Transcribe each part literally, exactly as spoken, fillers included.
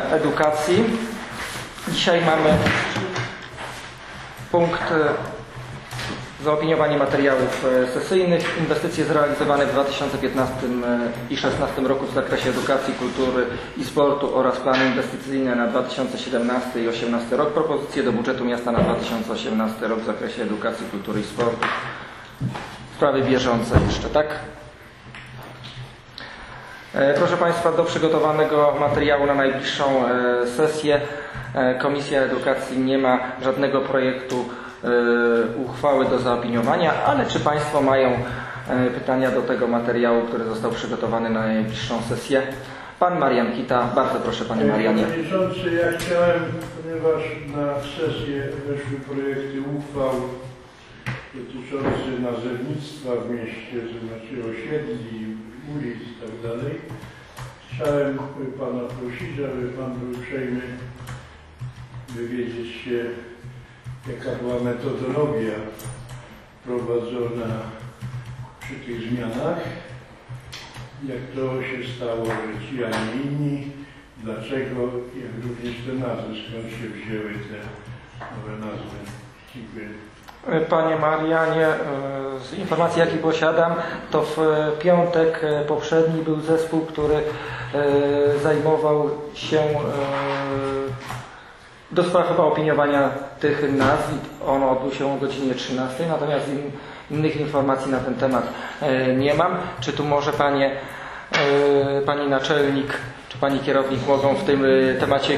Edukacji. Dzisiaj mamy punkt zaopiniowanie materiałów sesyjnych, inwestycje zrealizowane w dwa tysiące piętnastym i dwa tysiące szesnastym roku w zakresie edukacji, kultury i sportu oraz plany inwestycyjne na dwa tysiące siedemnasty i dwa tysiące osiemnasty rok. Propozycje do budżetu miasta na dwa tysiące osiemnasty rok w zakresie edukacji, kultury i sportu. Sprawy bieżące jeszcze, tak? Proszę Państwa, do przygotowanego materiału na najbliższą sesję Komisja Edukacji nie ma żadnego projektu uchwały do zaopiniowania, ale czy Państwo mają pytania do tego materiału, który został przygotowany na najbliższą sesję? Pan Marian Kita. Bardzo proszę, Panie Marianie. Panie Przewodniczący, ja chciałem, ponieważ na sesję weszły projekty uchwał dotyczące nazewnictwa w mieście, to znaczy osiedli, ulic i tak dalej, chciałem Pana prosić, aby Pan był uprzejmy wywiedzieć się, jaka była metodologia prowadzona przy tych zmianach, jak to się stało, że ci, a nie inni, dlaczego, jak również te nazwy, skąd się wzięły te nowe nazwy. Dziękuję. Panie Marianie, z informacji, jakie posiadam, to w piątek poprzedni był zespół, który zajmował się do spraw chyba opiniowania tych nazw. On odbył się o godzinie trzynastej, natomiast in, innych informacji na ten temat nie mam. Czy tu może Panie, Pani Naczelnik, czy Pani Kierownik mogą w tym temacie...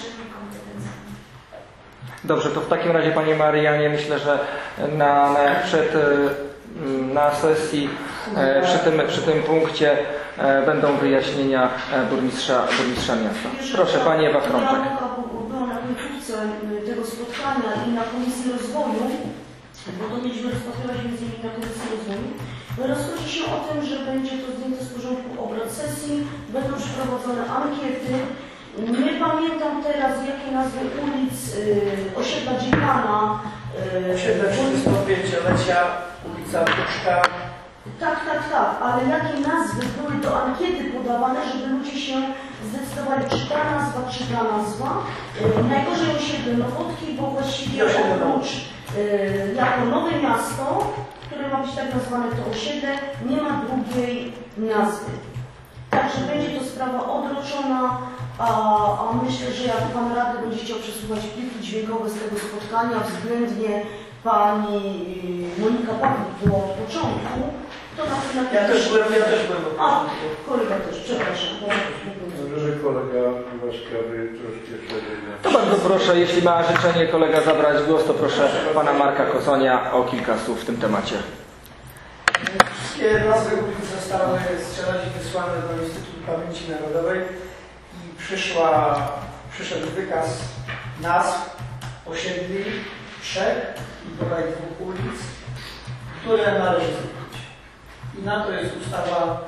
Dobrze, to w takim razie, Panie Marianie, myślę, że na, na, przed, na sesji przy tym, przy tym punkcie będą wyjaśnienia burmistrza, burmistrza miasta. Proszę, Pani Ewa Frączek. Byłam na końcówce tego spotkania i na Komisji Rozwoju, bo to mieliśmy rozpatrywać między innymi na Komisji Rozwoju. Rozchodzi się o tym, że będzie to zdjęte z porządku obrad sesji, będą przeprowadzone ankiety. Nie pamiętam teraz, jakie nazwy ulic, yy, osiedla Dziekana. Yy, osiedla trzydziestopięciolecia, ulica Puszka. Tak, tak, tak, ale jakie nazwy były do ankiety podawane, żeby ludzie się zdecydowali, czy ta nazwa, czy ta nazwa. Yy, najgorzej osiedle Nowotki, bo właściwie oprócz yy, jako nowe miasto, które ma być tak nazwane to osiedle, nie ma drugiej nazwy. Także będzie to sprawa odroczona. A, a myślę, że jak Pan Radny będzie chciał przesłuchać pliki dźwiękowe z tego spotkania, względnie Pani Monika Pawlik była od początku, to na tym Ja też byłem, ja też byłem. A, kolega też, przepraszam. Dobrze, że kolega łaskawy troszkę szerzej. To bardzo proszę, jeśli ma życzenie kolega zabrać głos, to proszę Pana Marka Kosonia o kilka słów w tym temacie. Wszystkie nazwy ulic zostały z razie wysłane do Instytutu Pamięci Narodowej. Przyszła, przyszedł wykaz nazw osiedli, trzech i bodaj dwóch ulic, które należy zmienić. I na to jest ustawa,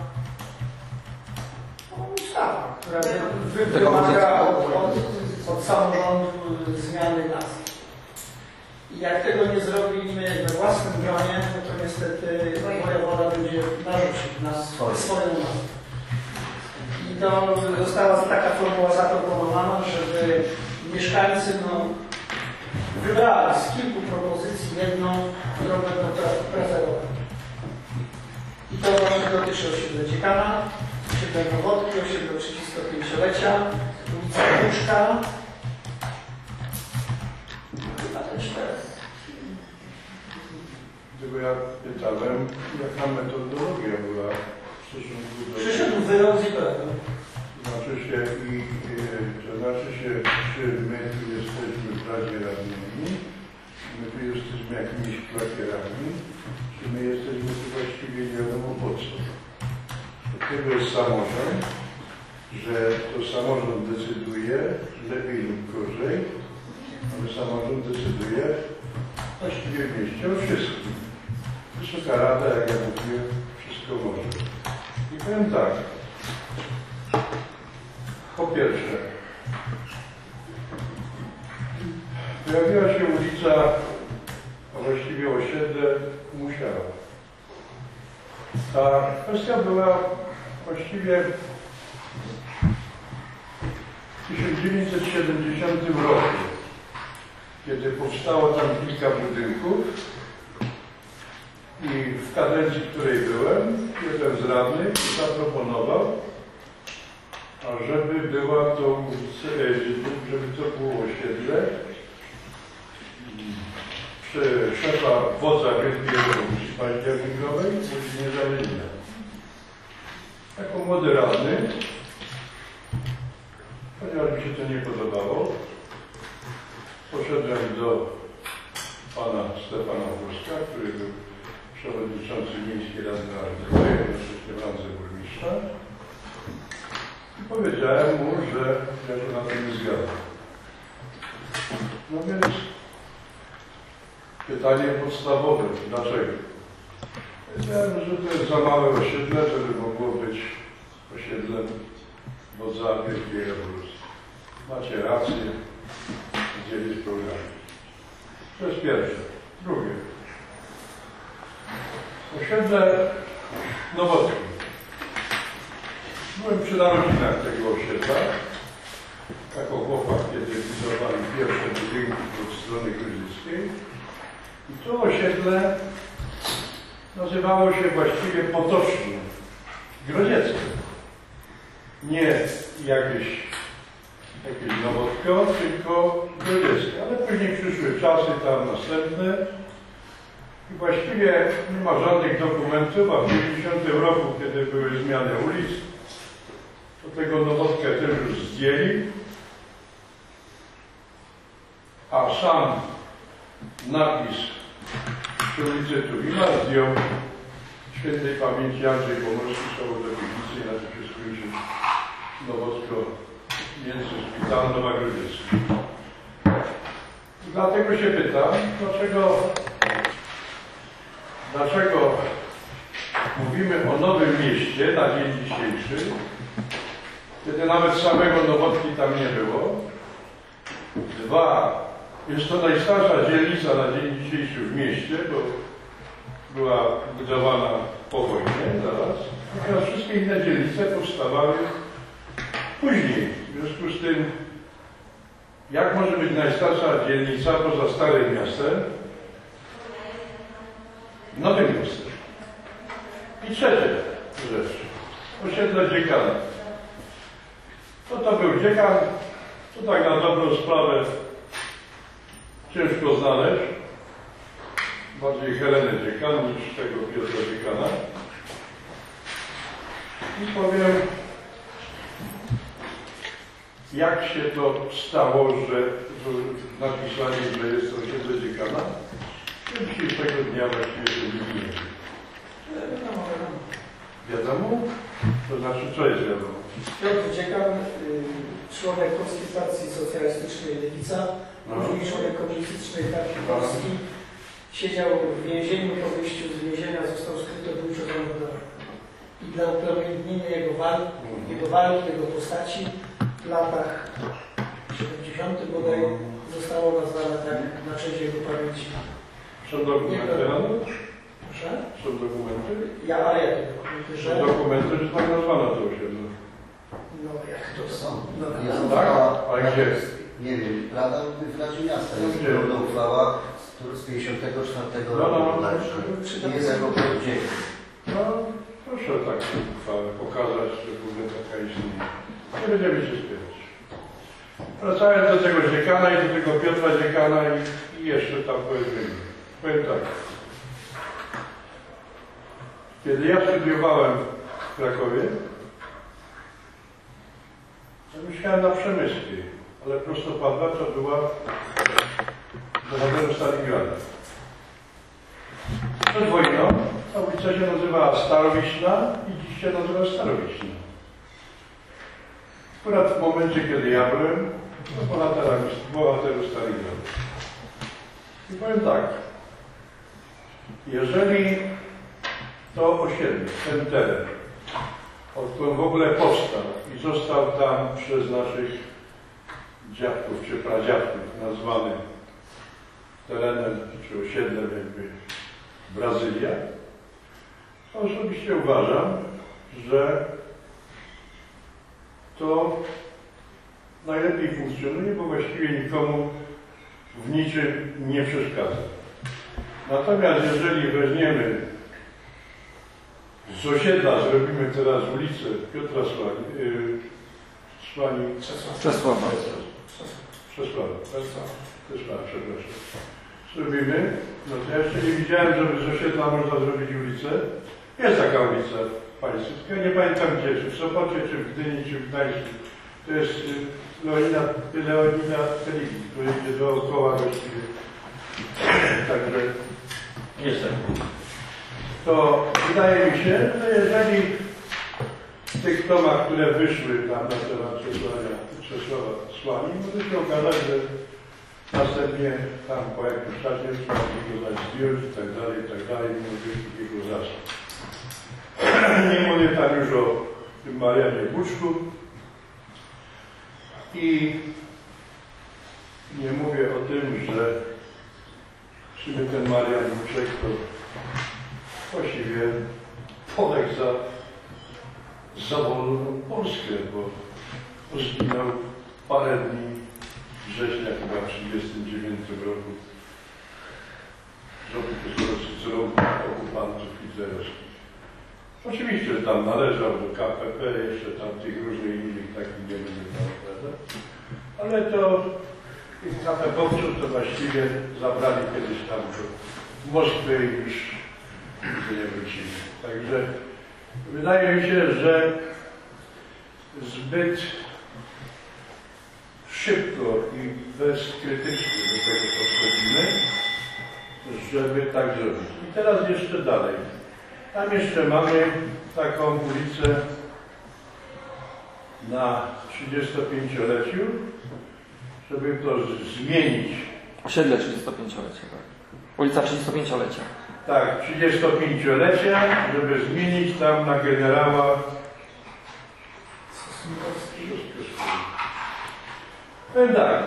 no, ustawa, która wy, wymaga od, od, od samorządu zmiany nazw. I jak tego nie zrobimy we własnym gronie, no to niestety wojewoda będzie narzucić nas swoją nazwę. I to została taka formuła zaproponowana, żeby mieszkańcy no, wybrali z kilku propozycji jedną, którą będą preferować. I to właśnie dotyczy osiedla Dziekana, osiedla Nowotki, osiedla trzydziestopięciolecia, ulica Puszka. Chyba też teraz. Tylko ja pytałem, jaka metodologia była w stosunku do... Przyszedł wyrok z I P R-u. Znaczy się, i, to znaczy się, czy my tu jesteśmy w Radzie Radnymi, my tu jesteśmy jakimiś klakierami, czy my jesteśmy tu właściwie nie wiadomo po co. Od tego jest samorząd, że to samorząd decyduje lepiej lub gorzej, ale samorząd decyduje właściwie w mieście o wszystkim. Wysoka Rada, jak ja mówię, wszystko może. I powiem tak. Po pierwsze, pojawiła się ulica, a właściwie osiedle Musiała. Ta kwestia była właściwie w tysiąc dziewięćset siedemdziesiątym roku, kiedy powstało tam kilka budynków i w kadencji, w której byłem, jeden z radnych zaproponował, ażeby była to, żeby to było osiedle przy szefa wodza Wielkiego Ulicy Październikowej, ulicy Niezależnia. Jako młody radny, ponieważ mi się to nie podobało, poszedłem do pana Stefana Wózka, który był przewodniczący Miejskiej Rady Narodowej, jednocześnie w randze burmistrza, i powiedziałem mu, że ja się na tym nie zgadzam. No więc pytanie podstawowe, dlaczego? Powiedziałem, że to jest za małe osiedle, żeby mogło być osiedlem wodza Wielkiej Rewolucji. Macie rację, gdzie jest program. To jest pierwsze. Drugie. Osiedle Nowotki. Byłem przy narodzinach tego osiedla. Jako chłopak, kiedy budowali pierwsze budynki od strony gruzińskiej. I to osiedle nazywało się właściwie potocznie Grodzieckie. Nie jakieś, jakieś Nowotko, tylko Grodzieckie. Ale później przyszły czasy tam następne i właściwie nie ma żadnych dokumentów, a w tysiąc dziewięćset dziewięćdziesiątym roku, kiedy były zmiany ulic, to tego Nowotkę też już zdjęli, a sam napis przy ulicy Tuwima zdjął świętej pamięci Andrzej Pomorski, Sołodownicy, i na to się skończył Nowotko między szpitalem Nowa Grodziecka. Dlatego się pytam, dlaczego, dlaczego mówimy o Nowym Mieście na dzień dzisiejszy, kiedy nawet samego Nowotki tam nie było. Dwa, jest to najstarsza dzielnica na dzień dzisiejszy w mieście, bo była budowana po wojnie zaraz. Natomiast wszystkie inne dzielnice powstawały później. W związku z tym, jak może być najstarsza dzielnica poza Starym Miastem? Nowym Miastem. I trzecia rzecz. Osiedle dziekana. Co to był dziekan? To tak na dobrą sprawę ciężko znaleźć. Bardziej Helenę dziekan niż tego Piotra dziekana. I powiem, jak się to stało, że napisali, że jest to osiedle dziekana. Dzisiejszego dnia właściwie to nikt nie wie. Wiadomo? To znaczy, co jest wiadomo? Piotr Dziekan, członek Polskiej Partii Socjalistycznej Lewica, później członek Komunistycznej Partii Polski, siedział w więzieniu, po wyjściu z więzienia został skrytobójczo zamordowany. I dla upamiętnienia jego walk, jego walki, jego postaci w latach siedemdziesiątych bodaj zostało nazwane tak na cześć jego pamięci. Są dokumenty, no? Proszę? Są dokumenty? Ja, ale jakie dokumenty? Że... Są dokumenty, że tak nazwano to osiedle. No jak to Są. No, Jest tak? uchwała, Ale gdzie? nie wiem, Rada w Radzie Miasta jest Gdzie? podobna uchwała z pięćdziesiątego czwartego No, no, roku. no. Także nie jest jako dzień. No, proszę tak uchwałę pokazać, że w ogóle taka istnieje. Nie będziemy się spierać. Wracając do tego dziekana i do tego Piotra dziekana i, i jeszcze tam powiedzmy. Powiem tak. Kiedy ja studiowałem w Krakowie, to mieszkałem na Przemyskiej, ale Prostopadła to była bohaterem Stalingradu. Przed wojną ta ulica się nazywała Starowiśna i dziś się nazywa Starowiśna. Akurat w momencie, kiedy ja byłem, to bohaterem Stalingradu. I powiem tak, jeżeli to osiedle, ten teren, odkąd w ogóle powstał i został tam przez naszych dziadków czy pradziadków nazwany terenem czy osiedlem jakby Brazylia, to osobiście uważam, że to najlepiej funkcjonuje, bo właściwie nikomu w niczym nie przeszkadza. Natomiast jeżeli weźmiemy z osiedla, zrobimy teraz ulicę Piotra Słani, yy, Słani Czesława. Czesława, Czesława, przepraszam. Zrobimy, no to ja jeszcze nie widziałem, żeby z osiedla można zrobić ulicę. Jest taka ulica Pańska, nie pamiętam gdzie, czy w Sopocie, czy w Gdyni, czy w Gdańsku. To jest y, Leonida, Leonida Feligi, który idzie dookoła właściwie. Także niestety. To wydaje mi się, że jeżeli w tych tomach, które wyszły tam na temat Czesława, Czesława Słani, może się okazać, że następnie tam po jakimś czasie trzeba go dać zdjąć i tak dalej, i tak dalej, może jego zasób. Nie mówię tam już o tym Marianie Buczku i nie mówię o tym, że w sumie ten Marian Buczek to właściwie podek za, za wolną Polskę, bo zginął parę dni września chyba w tysiąc dziewięćset trzydziestym dziewiątym roku z rąk okupantów hitlerowskich. Oczywiście tam należał do K P P, jeszcze tam tych różnych innych takich nie będę opowiadać, ale to tych K P P-owców to właściwie zabrali kiedyś tam do Moskwy i już nie wrócili. Także wydaje mi się, że zbyt szybko i bezkrytycznie do tego podchodzimy, żeby tak zrobić. I teraz jeszcze dalej. Tam jeszcze mamy taką ulicę na trzydziestopięcioleciu, żeby to zmienić. Osiedle trzydziestopięciolecia, tak. Ulica trzydziestopięciolecia. Tak, trzydziestopięciolecia, żeby zmienić tam na generała powiem tak.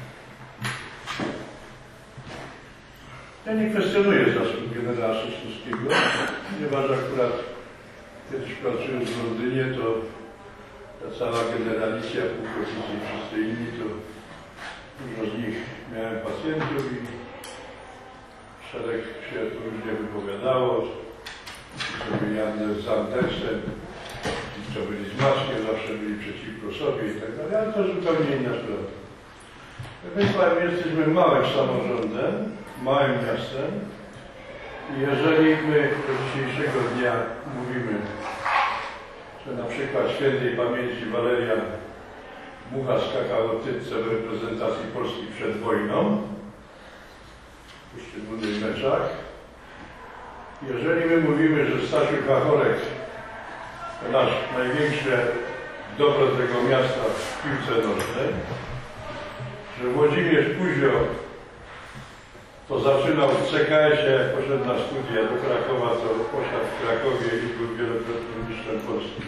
Ja nie kwestionuję zasług generała Sosnowskiego, ponieważ akurat kiedyś pracując w Londynie, to ta cała generalicja, pułkownicy i wszyscy inni, to dużo z nich miałem pacjentów i szereg się to różnie wypowiadało. To byli Janne z Andersem, to byli z Maszkiem, zawsze byli przeciwko sobie i tak dalej, ale to zupełnie inna sprawa. My powiem, jesteśmy małym samorządem, małym miastem i jeżeli my do dzisiejszego dnia mówimy, że na przykład świętej pamięci Walerian Mucha skakał o tytce w reprezentacji Polski przed wojną, w poszczególnych meczach, jeżeli my mówimy, że Stasiu Chachorek to nasz największe dobro tego miasta w piłce nożnej, że Włodzimierz Kuzio to zaczynał w C K S-ie, jak poszedł na studia do Krakowa, to posiadł w Krakowie i był wielokrotnym mistrzem Polski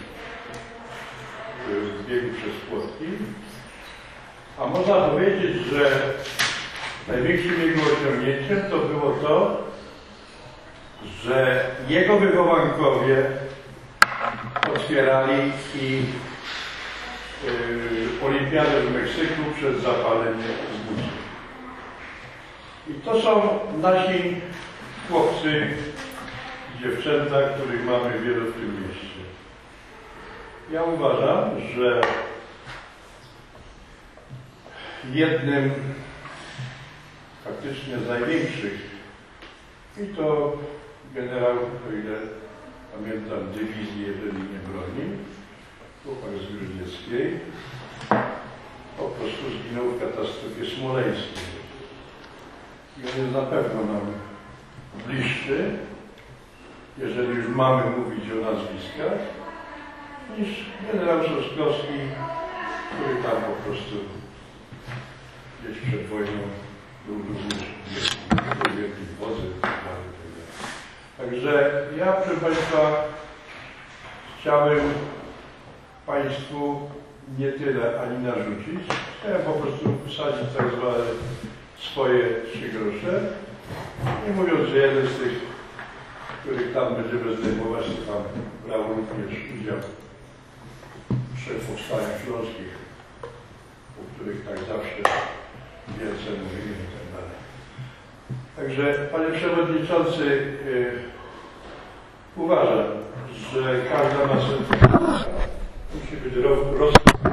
w biegu przez płotki. A można powiedzieć, że największym jego osiągnięciem to było to, że jego wychowankowie otwierali i yy, olimpiadę w Meksyku przez zapalenie zbóży. I to są nasi chłopcy i dziewczęta, których mamy wielu w tym mieście. Ja uważam, że jednym faktycznie z największych, i to generał, o ile pamiętam, dywizji, jeżeli nie broni, chłopak z Gruźnieckiej, po prostu zginął w katastrofie smoleńskiej. I on jest na pewno nam bliższy, jeżeli już mamy mówić o nazwiskach, niż generał Trzaskowski, który tam po prostu gdzieś przed wojną był również wielkim wodzem. Także ja, proszę Państwa, chciałem Państwu nie tyle ani narzucić, chciałem po prostu wsadzić tak zwane swoje trzy grosze. Nie mówiąc, że jeden z tych, których tam będziemy zdejmować, to tam brał również udział w trzech powstaniach śląskich Także, panie przewodniczący, yy, uważam, że każda nasza musi być roz...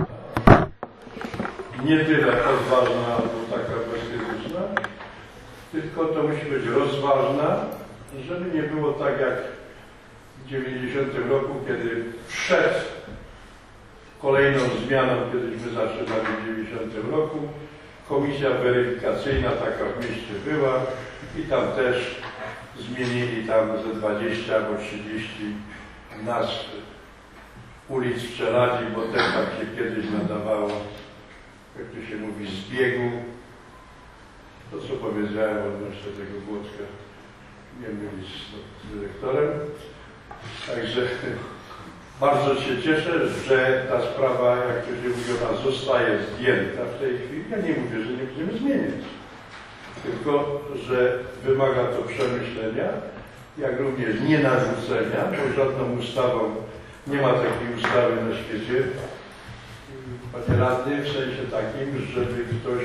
nie tyle odważna albo taka bezkrytyczna, tylko to musi być rozważna, żeby nie było tak jak w dziewięćdziesiątym roku, kiedy przed kolejną zmianą, kiedyśmy zaczynali w dziewięćdziesiątym roku, komisja weryfikacyjna taka w mieście była i tam też zmienili tam ze dwadzieścia albo trzydzieści nazw ulic w Czeladzi, bo też tak się kiedyś nadawało, jak to się mówi, zbiegu. To, co powiedziałem odnośnie tego Głodka, nie mylić z dyrektorem. Także bardzo się cieszę, że ta sprawa, jak to się mówi, ona zostaje zdjęta w tej chwili. Ja nie mówię, że nie będziemy zmieniać, tylko że wymaga to przemyślenia, jak również nie narzucenia, bo żadną ustawą nie ma takiej ustawy na świecie, panie radny, w sensie takim, żeby ktoś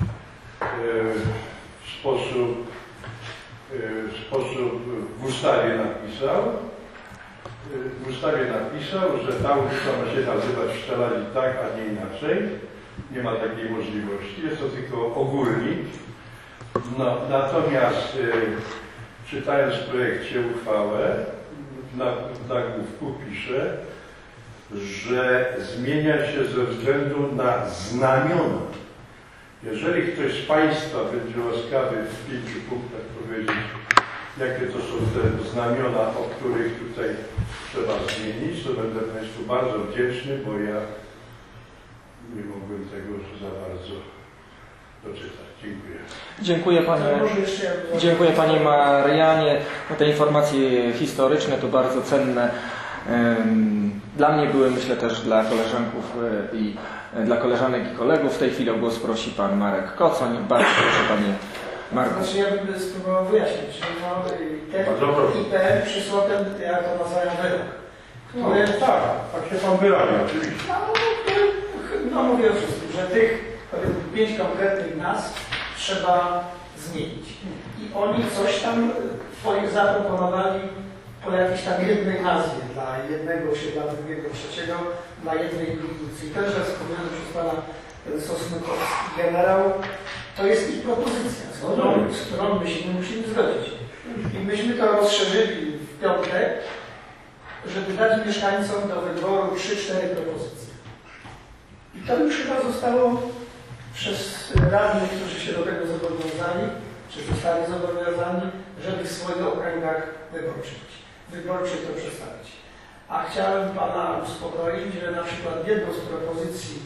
w sposób, w sposób w ustawie napisał, w ustawie napisał, że ta ulica ma się nazywać w Czeladzi tak, a nie inaczej. Nie ma takiej możliwości. Jest to tylko ogólnik. No, natomiast czytając w projekcie uchwałę, na, w nagłówku pisze, że zmienia się ze względu na znamiona. Jeżeli ktoś z Państwa będzie łaskawy w pięciu punktach powiedzieć, jakie to są te znamiona, o których tutaj trzeba zmienić, to będę Państwu bardzo wdzięczny, bo ja nie mogłem tego za bardzo doczytać. Dziękuję. Dziękuję Panie, dziękuję Panie Marianie. No, te informacje historyczne to bardzo cenne. Dla mnie były, myślę też dla koleżanków i dla koleżanek i kolegów. W tej chwili o głos prosi Pan Marek Kocoń. Bardzo proszę Panie Marku. Znaczy ja bym spróbował wyjaśnić, że no, ten I P M przysłał ten, jak to nazywają, wyrok. No, tak, tak się Pan wyraża, oczywiście. No, no mówię o wszystkim, że tych pięć konkretnych nazw trzeba zmienić. I oni coś tam zaproponowali po jakiejś tam jednej nazwie dla jednego osiedla, drugiego, trzeciego, dla jednej ulicy. I też, że wspomniany przez Pana Sosnykowski generał, to jest ich propozycja, z którą, z którą my się nie musimy zgodzić. I myśmy to rozszerzyli w piątek, żeby dać mieszkańcom do wyboru trzy cztery propozycje. I to już chyba zostało przez radnych, którzy się do tego zobowiązali, czy zostali zobowiązani, żeby w swoich okręgach wyborczych, wyborczych to przedstawić. A chciałem Pana uspokoić, że na przykład jedną z propozycji,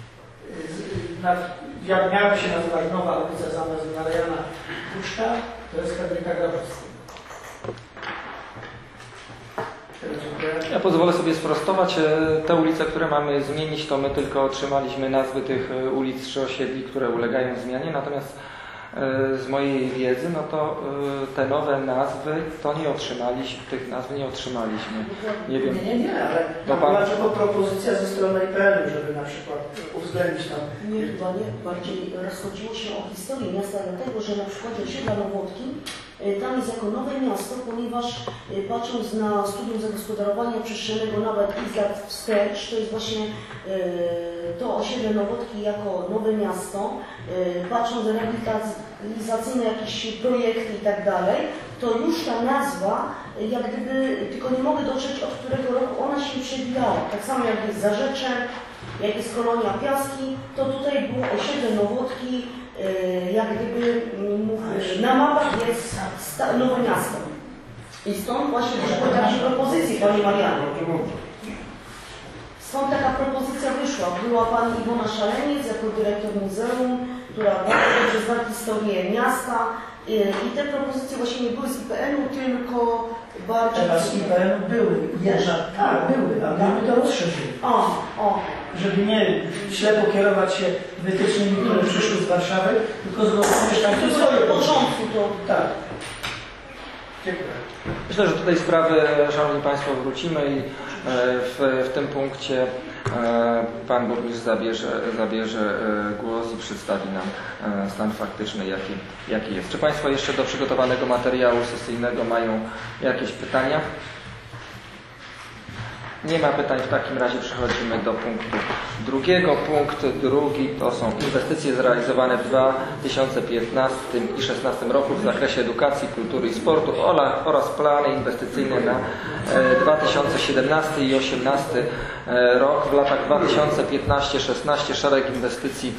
jak miałaby się nazywać nowa ulica zamiast Mariana Puszka, to jest Henryka Grabowskiego. Ja pozwolę sobie sprostować. Te ulice, które mamy zmienić, to my tylko otrzymaliśmy nazwy tych ulic czy osiedli, które ulegają zmianie. Natomiast z mojej wiedzy, no to te nowe nazwy to nie otrzymaliśmy, tych nazw nie otrzymaliśmy. Nie wiem. Nie, nie, nie, ale to była pan... tylko propozycja ze strony I P N u, żeby na przykład uwzględnić tam. Nie, chyba nie. Bardziej rozchodziło się o historię miasta, dlatego że na przykład osiedla Nowotki tam jest jako nowe miasto, ponieważ patrząc na studium zagospodarowania przestrzennego nawet i lat wstecz, to jest właśnie to osiedle Nowotki jako nowe miasto, patrząc na realizacyjne jakieś projekty i tak dalej, to już ta nazwa, jak gdyby, tylko nie mogę dotrzeć, od którego roku ona się przewijała. Tak samo jak jest Zarzecze, jak jest Kolonia Piaski, to tutaj było osiedle Nowotki, jak gdyby na mapach jest nowe miasto. I stąd właśnie wyszły takie propozycje, Panie Marianie. Stąd taka propozycja wyszła. Była Pani Iwona Szaleniec jako dyrektor muzeum, która bardzo dobrze zna historię miasta. I te propozycje właśnie nie były z I P N u, tylko bardziej... Teraz I P N u były. Jedna, tak, były, a my to rozszerzyli. O, o. Żeby nie ślepo kierować się wytycznymi, które przyszły z Warszawy, tylko z mieszkańców swoje porządku to. Tak. Dziękuję. Myślę, że do tej sprawy, Szanowni Państwo, wrócimy i w, w tym punkcie Pan burmistrz zabierze, zabierze głos i przedstawi nam stan faktyczny, jaki, jaki jest. Czy Państwo jeszcze do przygotowanego materiału sesyjnego mają jakieś pytania? Nie ma pytań, w takim razie przechodzimy do punktu drugiego. Punkt drugi to są inwestycje zrealizowane w dwa tysiące piętnastym i dwa tysiące szesnastym roku w zakresie edukacji, kultury i sportu oraz plany inwestycyjne na dwa tysiące siedemnasty i dwa tysiące osiemnasty rok. W latach dwa tysiące piętnasty do dwa tysiące szesnastego szereg inwestycji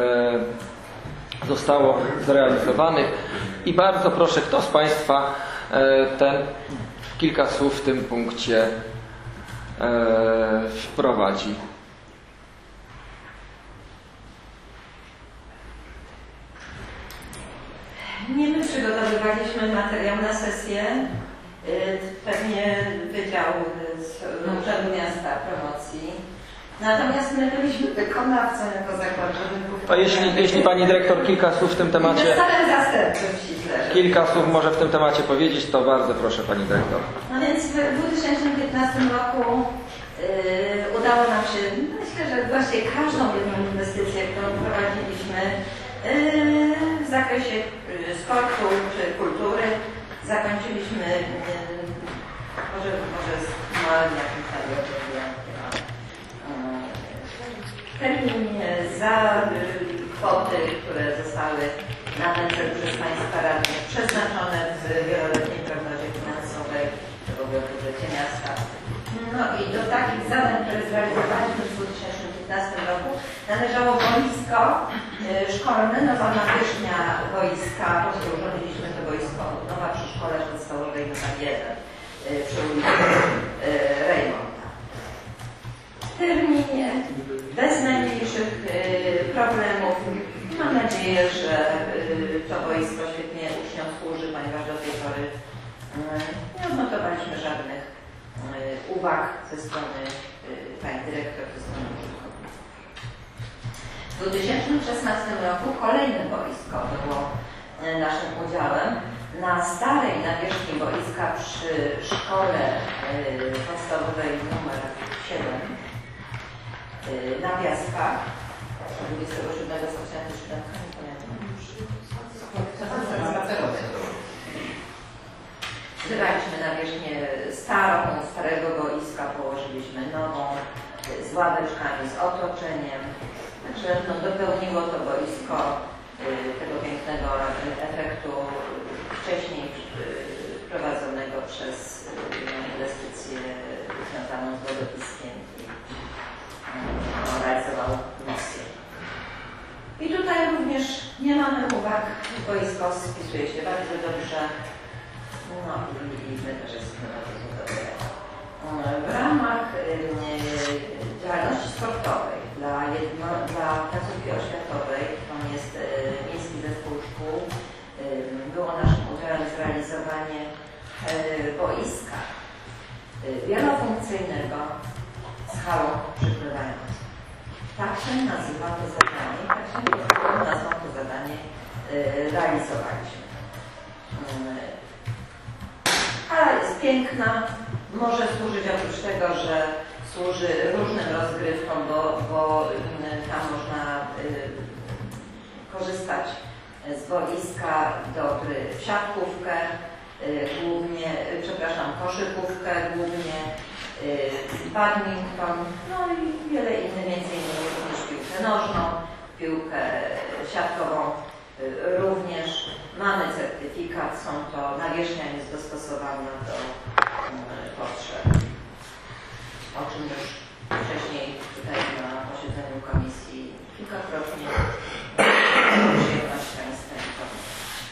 zostało zrealizowanych i bardzo proszę, kto z Państwa ten kilka słów w tym punkcie wprowadzi. Nie my przygotowywaliśmy materiał na sesję, pewnie Wydział Urzędu Miasta Promocji. Natomiast my byliśmy wykonawcą jako zakład budynków. To jeśli, jeśli Pani Dyrektor kilka słów w tym temacie... Zestawem zastępczym ściśle. Kilka słów może w tym temacie powiedzieć, to bardzo proszę Pani Dyrektor. No więc w dwa tysiące piętnastym roku yy, udało nam się, myślę, że właściwie każdą jedną inwestycję, którą prowadziliśmy yy, w zakresie yy, sportu czy kultury, zakończyliśmy yy, może, może z małym jakimś tam terminie za kwoty, które zostały na ten cel przez Państwa radnych przeznaczone w wieloletniej prognozie finansowej w ogóle w budżecie miasta. No i do takich zadań, które zrealizowaliśmy w dwa tysiące piętnastym roku należało boisko szkolne, nowa nawierzchnia boiska, rozłożyliśmy to boisko nowa przy szkole podstawowej numer jeden przy ulicy Rejmonta. W terminie, bez najmniejszych y, problemów. Mam nadzieję, że y, to boisko świetnie uczniom służy, ponieważ do tej pory y, nie odnotowaliśmy żadnych y, uwag ze strony y, Pani Dyrektor, ze strony użytkowników. W dwa tysiące szesnastym roku kolejne boisko było y, naszym udziałem. Na starej nawierzchni boiska przy szkole y, podstawowej numer siedem na Piaskach dwudziestego siódmego stycznia zbieraliśmy nawierzchnię starą, starego boiska, położyliśmy nową z ławeczkami, z otoczeniem. Także no, dopełniło to boisko tego pięknego efektu wcześniej prowadzonego przez inwestycję związaną z wodopiskiem. realizował misję. I tutaj również nie mamy uwag. Boisko spisuje się bardzo dobrze. No i my też jesteśmy bardzo zadowoleni. W ramach działalności sportowej dla, jedno, dla placówki oświatowej, którą jest Miejski Zespół Szkół, było naszym udziałem zrealizowanie boiska wielofunkcyjnego z halą przykrywającą. Tak się nazywa to zadanie, tak się nazwą to zadanie realizowaliśmy. Hala jest piękna, może służyć oprócz tego, że służy różnym rozgrywkom, bo, bo tam można korzystać z boiska do gry w siatkówkę, głównie, przepraszam, koszykówkę, głównie badminton, no i wiele innych, między innymi również piłkę nożną, piłkę siatkową również. Mamy certyfikat, są to, nawierzchnia jest dostosowana do potrzeb, o czym już wcześniej tutaj na posiedzeniu komisji kilkakrotnie przyjemność Państwa informować.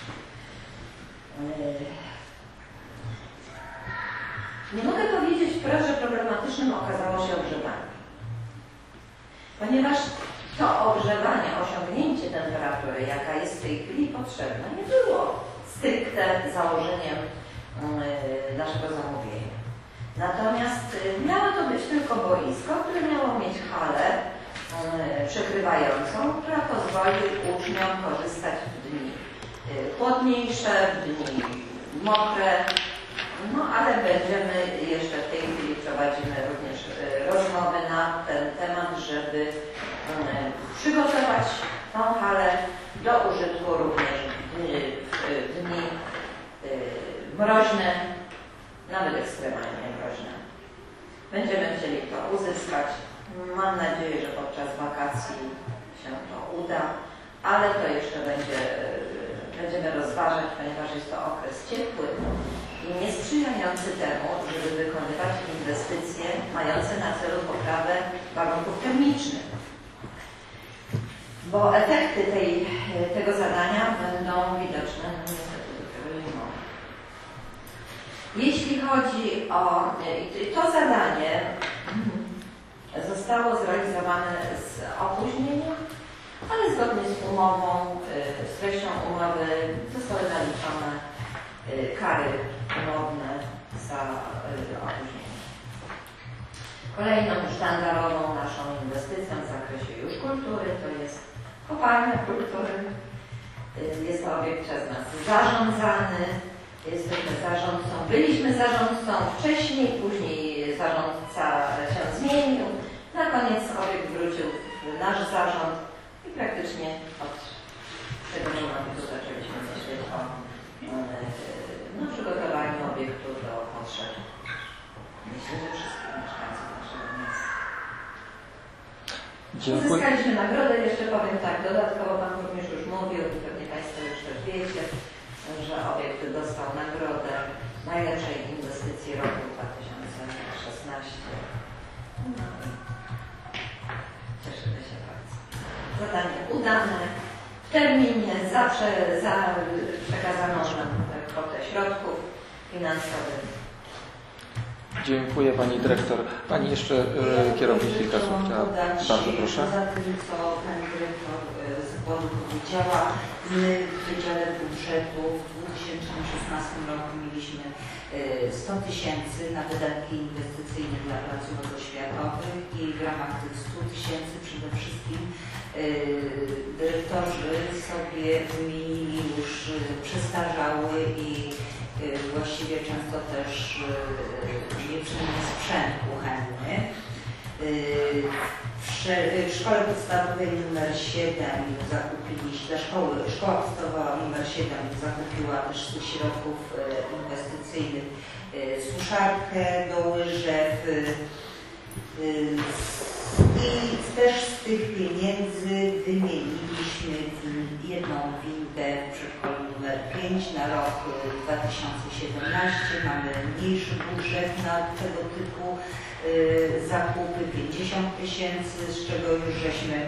Nie mogę powiedzieć wprost, że problematycznym okazało się ogrzewanie. Ponieważ to ogrzewanie, osiągnięcie temperatury, jaka jest w tej chwili potrzebna, nie było stricte założeniem naszego zamówienia. Natomiast miało to być tylko boisko, które miało mieć halę przekrywającą, która pozwoli uczniom korzystać w dni chłodniejsze, w dni mokre, No ale będziemy jeszcze w tej chwili prowadzimy również rozmowy na ten temat, żeby przygotować tą halę do użytku również w dni mroźne, nawet ekstremalnie mroźne. Będziemy chcieli to uzyskać. Mam nadzieję, że podczas wakacji się to uda, ale to jeszcze będzie, będziemy rozważać, ponieważ jest to okres ciepły i niesprzyjający temu, żeby wykonywać inwestycje mające na celu poprawę warunków termicznych. Bo efekty tej, tego zadania będą widoczne no, niestety dopiero zimą. Jeśli chodzi o to zadanie, zostało zrealizowane z opóźnieniem, ale zgodnie z umową, z treścią umowy zostały naliczone kary umowne za opóźnienie. Kolejną sztandarową naszą inwestycją w zakresie już kultury to jest kopalnia kultury. Jest to obiekt przez nas zarządzany. Jesteśmy zarządcą, byliśmy zarządcą wcześniej, później zarządca się zmienił. Na koniec obiekt wrócił w nasz zarząd i praktycznie od tego momentu zaczęliśmy myśleć o no, przygotowaniu obiektu do potrzeb, myślę, że wszystkich mieszkańców naszego miasta. Dziękuję. Uzyskaliśmy nagrodę, jeszcze powiem tak, dodatkowo Pan Burmistrz już mówił, i pewnie Państwo już też wiecie, że obiekt dostał nagrodę najlepszej inwestycji roku dwa tysiące szesnastego. No i cieszymy się bardzo. Zadanie udane. W terminie zawsze za przekazaną nam kwotę środków finansowych. Dziękuję Pani Dyrektor. Pani jeszcze e, kierownik kilka słów. Bardzo proszę. Poza tym, co Pani Dyrektor z Zakładu powiedziała, my w Wydziale Budżetu w dwa tysiące szesnastym roku mieliśmy sto tysięcy na wydatki inwestycyjne dla placówek oświatowych i w ramach tych stu tysięcy przede wszystkim dyrektorzy sobie wymienili już przestarzały i właściwie często też nieprzyjemny sprzęt kuchenny. W szkole podstawowej numer siedem zakupiliśmy, dla szkoły, szkoła podstawowa numer siedem zakupiła też z tych środków inwestycyjnych suszarkę do łyżew i też z tych pieniędzy wymieniliśmy jedną windę w przedszkolu numer pięć na rok dwa tysiące siedemnasty. Mamy mniejszy budżet na tego typu zakupy, pięćdziesiąt tysięcy, z czego już żeśmy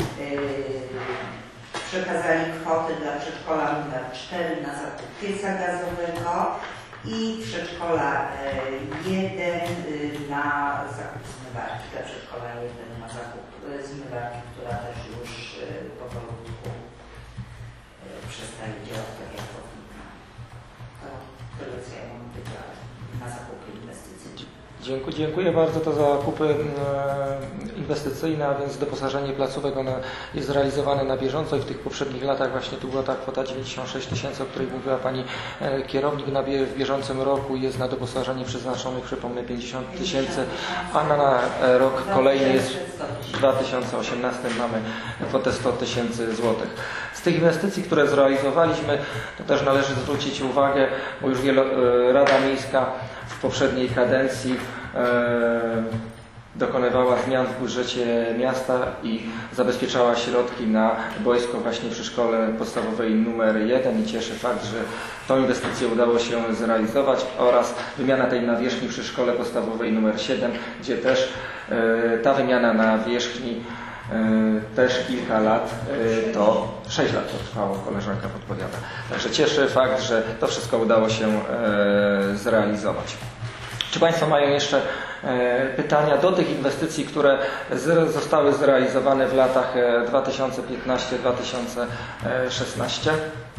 przekazali kwotę dla przedszkola numer cztery na zakup pieca gazowego i przedszkola jeden na zakup zmywarki, dla przedszkola jeden na zakup zmywarki, która też już powolutku przestaje działać tak jak powinna. To tyle, co ja mam powiedzieć na zakupy inwestycyjne. Dziękuję, dziękuję bardzo. To zakupy inwestycyjne, a więc doposażenie placówek, one jest realizowane na bieżąco i w tych poprzednich latach właśnie tu była ta kwota dziewięćdziesiąt sześć tysięcy, o której mówiła Pani kierownik. Na bie, w bieżącym roku jest na doposażenie przeznaczonych, przypomnę, pięćdziesiąt tysięcy, a na, na rok kolejny jest w dwa tysiące osiemnastym mamy kwotę sto tysięcy złotych. Z tych inwestycji, które zrealizowaliśmy, to też należy zwrócić uwagę, bo już wielo, Rada Miejska w poprzedniej kadencji e, dokonywała zmian w budżecie miasta i zabezpieczała środki na boisko właśnie przy szkole podstawowej numer jeden i cieszy fakt, że tą inwestycję udało się zrealizować oraz wymiana tej nawierzchni przy szkole podstawowej numer siedem, gdzie też e, ta wymiana nawierzchni e, też kilka lat, e, to sześć lat to trwało, koleżanka podpowiada. Także cieszy fakt, że to wszystko udało się e, zrealizować. Czy Państwo mają jeszcze e, pytania do tych inwestycji, które z, zostały zrealizowane w latach dwa tysiące piętnasty do dwa tysiące szesnastego?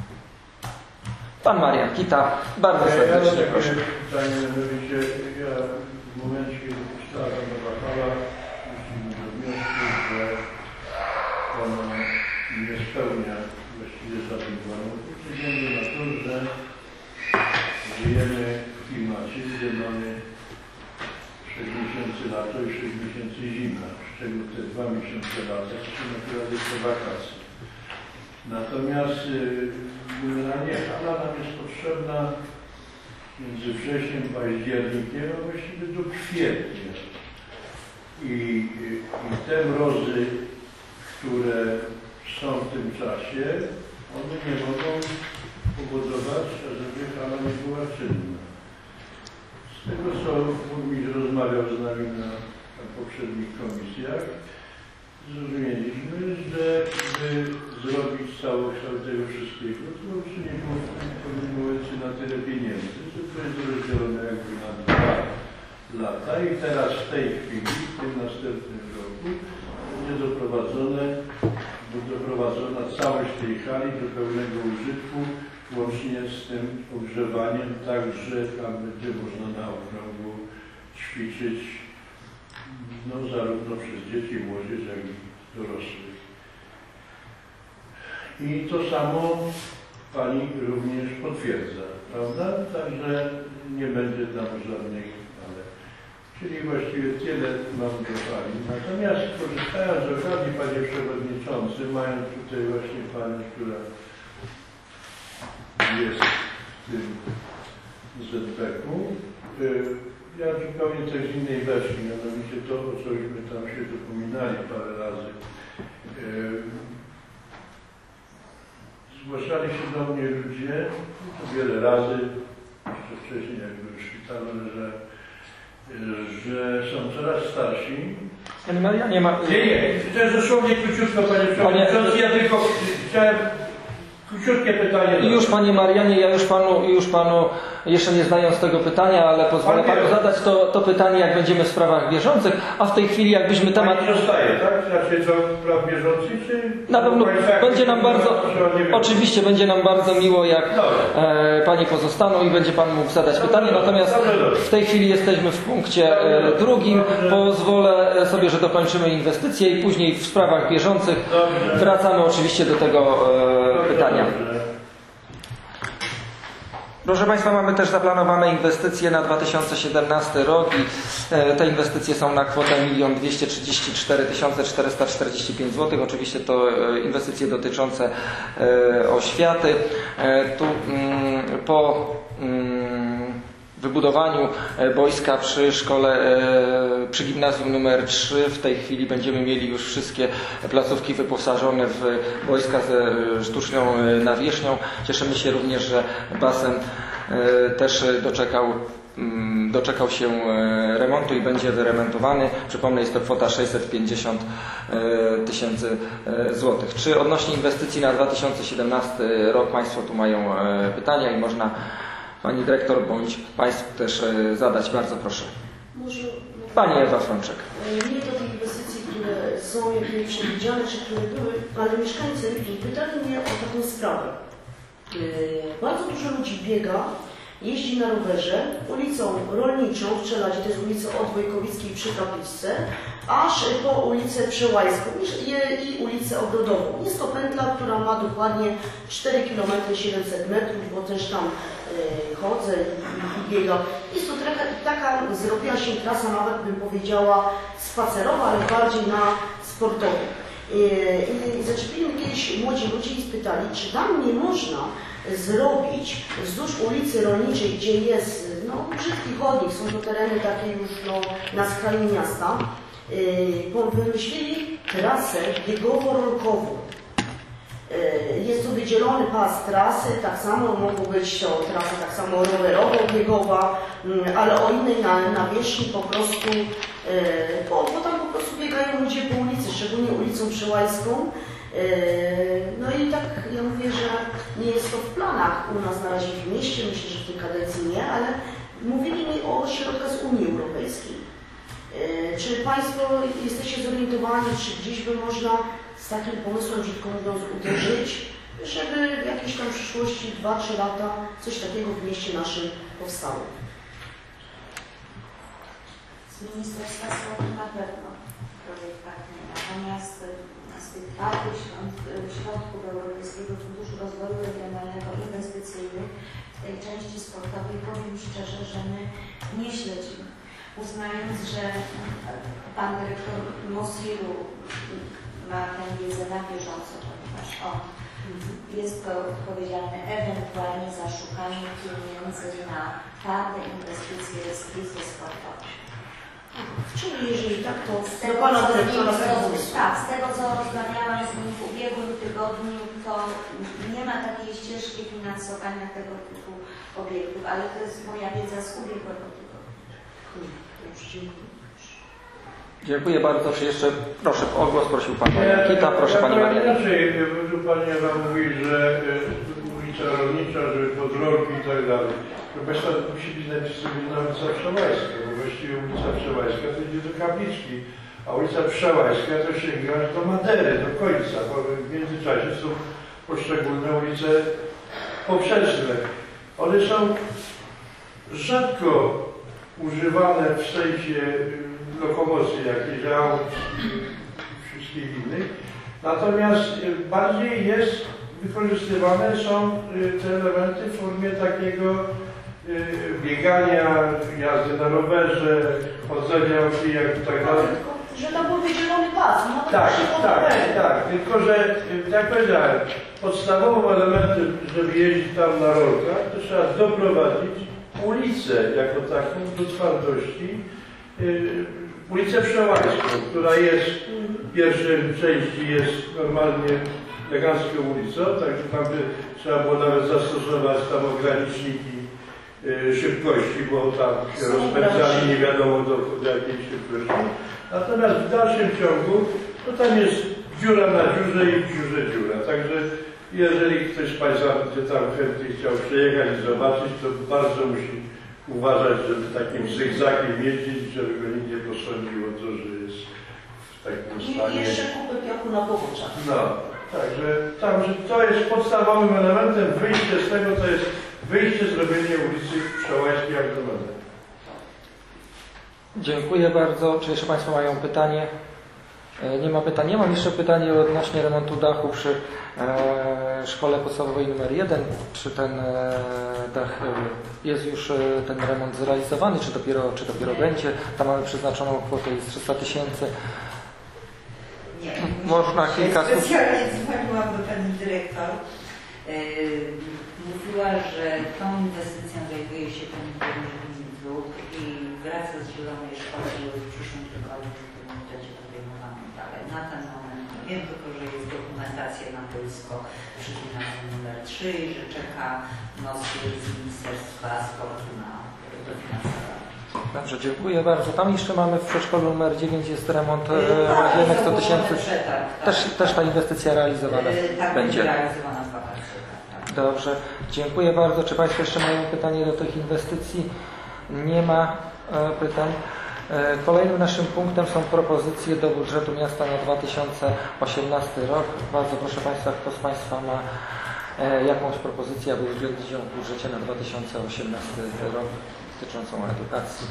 Pan Marian Kita, bardzo serdecznie ja proszę. Pytanie, mianowicie ja w momencie, kiedy powstała ta nowa hala, doszliśmy do wniosku, że ona nie spełnia właściwie żadnych warunków, ze względu na to, że żyjemy w klimacie, gdzie mamy sześć miesięcy lato i sześć miesięcy zima, z czego te dwa miesiące lata to są naprawdę te wakacje. Natomiast generalnie hala nam jest potrzebna między wrześniem a październikiem, a właściwie do kwietnia. I, i te mrozy, które są w tym czasie, one nie mogą powodować, żeby hala nie była czynna. Z tego, co burmistrz rozmawiał z nami na, na poprzednich komisjach, zrozumieliśmy, że by zrobić całokształt tego wszystkiego, to już nie powinno na tyle pieniędzy, że to jest rozdzielone jakby na dwa lata i teraz w tej chwili, w tym następnym roku, będzie doprowadzone, doprowadzona całość tej hali do pełnego użytku, łącznie z tym ogrzewaniem, tak że tam będzie można na okrągło ćwiczyć, no zarówno przez dzieci, młodzież, jak i dorosłych. I to samo Pani również potwierdza, prawda? Także nie będzie tam żadnych, ale... Czyli właściwie tyle mam do Pani. Natomiast korzystając z okazji, Panie Przewodniczący, mając tutaj właśnie Panią, która jest w tym Z B K-u, ja zupełnie coś z innej wersji, mianowicie to, o cośmy tam się dopominali parę razy. Zgłaszali się do mnie ludzie, to wiele razy, jeszcze wcześniej jak byłem w szpitalu, że, że są coraz starsi. Panie Maria, nie ma... Nie, nie, to jest dosłownie króciutko, Panie Przewodniczący, ja tylko chciałem króciutkie pytanie. I już Panie Marianie, ja już Panu, już Panu jeszcze nie znając tego pytania, ale pozwolę Panu zadać to, to pytanie, jak będziemy w sprawach bieżących, a w tej chwili jakbyśmy temat... Pani zostaje, tak? Znaczy do spraw bieżących, czy... Na pewno będzie nam bardzo, oczywiście będzie nam bardzo miło, jak e, Panie pozostaną i będzie Pan mógł zadać pytanie, natomiast w tej chwili jesteśmy w punkcie e, drugim. Pozwolę sobie, że dokończymy inwestycje i później w sprawach bieżących wracamy oczywiście do tego e, pytania. Proszę Państwa, mamy też zaplanowane inwestycje na dwa tysiące siedemnasty rok i e, te inwestycje są na kwotę milion dwieście trzydzieści cztery tysiące czterysta czterdzieści pięć złotych. Oczywiście to e, inwestycje dotyczące e, oświaty. E, tu mm, po mm, wybudowaniu boiska przy szkole, przy gimnazjum numer trzy w tej chwili będziemy mieli już wszystkie placówki wyposażone w boiska ze sztuczną nawierzchnią. Cieszymy się również, że basen też doczekał doczekał się remontu i będzie wyremontowany. Przypomnę, jest to kwota sześćset pięćdziesiąt tysięcy złotych. Czy odnośnie inwestycji na dwa tysiące siedemnasty rok Państwo tu mają pytania i można Pani Dyrektor bądź Państwu też zadać. Bardzo proszę. Może, Pani Ewa Frączek. Nie do tych inwestycji, które są jakieś przewidziane, czy które były, ale mieszkańcy pytali mnie o taką sprawę. Bardzo dużo ludzi biega, jeździ na rowerze ulicą Rolniczą w Czeladzie, to jest ulica od Wojkowickiej przy Kapliczce, aż po ulicę Przełajską i, i ulicę Ogrodową. Jest to pętla, która ma dokładnie cztery kilometry siedemset metrów, bo też tam y, chodzę i, i biegam. Jest to trochę taka, zrobiła się trasa, nawet bym powiedziała spacerowa, ale bardziej na sportową. I zaczepili mnie kiedyś młodzi ludzie i spytali, czy tam nie można zrobić wzdłuż ulicy Rolniczej, gdzie jest no, brzydki chodnik, są to tereny takie już no, na skraju miasta, yy, wymyślili trasę biegowo-rolkową. Yy, jest tu wydzielony pas trasy, tak samo mogą być to trasa tak samo rowerowo-biegowa, yy, ale o innej na, nawierzchni po prostu, yy, bo, bo tam po prostu biegają ludzie po ulicy, szczególnie ulicą Przełajską. No i tak ja mówię, że nie jest to w planach u nas na razie w mieście, myślę, że w tej kadencji nie, ale mówili mi o środkach z Unii Europejskiej. Czy Państwo jesteście zorientowani, czy gdzieś by można z takim pomysłem, brzydko mówiąc, uderzyć, żeby w jakiejś tam przyszłości, dwa trzy lata, coś takiego w mieście naszym powstało? Z Ministerstwa Sportu na pewno projekt taki, natomiast z z tych czwartych środków Europejskiego Funduszu Rozwoju Regionalnego Inwestycyjnych w tej części sportowej, powiem szczerze, że my nie śledzimy, uznając, że pan dyrektor Mosiru ma tę wiedzę na bieżąco, ponieważ on jest to odpowiedzialny ewentualnie za szukanie pieniędzy na twarde inwestycje stricte sportowe. Czyli jeżeli tak, to z tego, co, z nim, co, tak, z tego co rozmawiałam z nim w ubiegłym tygodniu, to nie ma takiej ścieżki finansowania tego typu obiektów, ale to jest moja wiedza z ubiegłego tygodnia. Dziękuję bardzo. Czy jeszcze, proszę, o głos prosił Pan Kita, proszę Pani Maria. Inaczej, Pani Ewa mówi, że ulica Rolnicza, że podrogi i tak dalej. Proszę Państwa, musi być napisana ulica Przełajska, bo właściwie ulica Przełajska to idzie do Kapliczki, a ulica Przełajska to sięga aż do Madery, do końca, bo w międzyczasie są poszczególne ulice poprzeczne. One są rzadko używane w sensie lokomocji jakiejś, aut, wszystkich innych. Natomiast bardziej jest wykorzystywane są te elementy w formie takiego biegania, jazdy na rowerze, chodzenia o kijach i tak dalej. Że to byłby zielony pas. No tak, tak, tak. Tylko, że jak powiedziałem, podstawowym elementem, żeby jeździć tam na rolkach, to trzeba doprowadzić ulicę jako taką do twardości. Ulicę Przełajską, która jest w pierwszej części jest normalnie elegancką ulicą, także tam by trzeba było nawet zastosować tam ograniczniki y, szybkości, bo tam się rozpędzali nie wiadomo do, do jakiej szybkości. Natomiast w dalszym ciągu, to tam jest dziura na dziurze i w dziurze dziura. Także jeżeli ktoś z Państwa będzie tam chętnie chciał przyjechać i zobaczyć, to bardzo musi uważać, żeby takim zygzakiem jeździć, żeby go nikt nie posądził o to, że jest w takim stanie. I jeszcze kupy piochu na powódzach. No, także tam, że to jest podstawowym elementem, wyjście z tego to jest wyjście, zrobienie ulicy Przełajskiej jak do Madery. Dziękuję bardzo. Czy jeszcze Państwo mają pytanie? Nie ma pytań. Ja mam jeszcze pytanie odnośnie remontu dachu przy e, szkole podstawowej numer jeden. Czy ten e, dach e, jest już e, ten remont zrealizowany, czy dopiero, czy dopiero będzie? Tam mamy przeznaczoną kwotę jest trzysta tysięcy. Nie, można kilka słów. Specjalnie dzwoniłam do pani dyrektor. Yy, mówiła, że tą inwestycją zajmuje się pani burmistrz dróg i wraca z zielonej szkoły w przyszłym tygodniu, w którym będzie podejmowana dalej. Na ten moment nie wiem, tylko że jest dokumentacja na boisko przy gimnazjum numer trzy i że czeka wnos z Ministerstwa Sportu na dofinansowanie. Dobrze, dziękuję bardzo. Tam jeszcze mamy w przedszkolu numer dziewięć jest remont Tak, łazienek sto tysięcy. tak, Też, też ta inwestycja realizowana tak, będzie. realizowana w wakacje. Tak. Dobrze, dziękuję bardzo. Czy Państwo jeszcze mają pytanie do tych inwestycji? Nie ma e, pytań. E, kolejnym naszym punktem są propozycje do budżetu miasta na dwa tysiące osiemnasty rok. Bardzo proszę Państwa, kto z Państwa ma e, jakąś propozycję, aby uwzględnić ją w budżecie na dwa tysiące osiemnasty rok dotyczącą edukacji.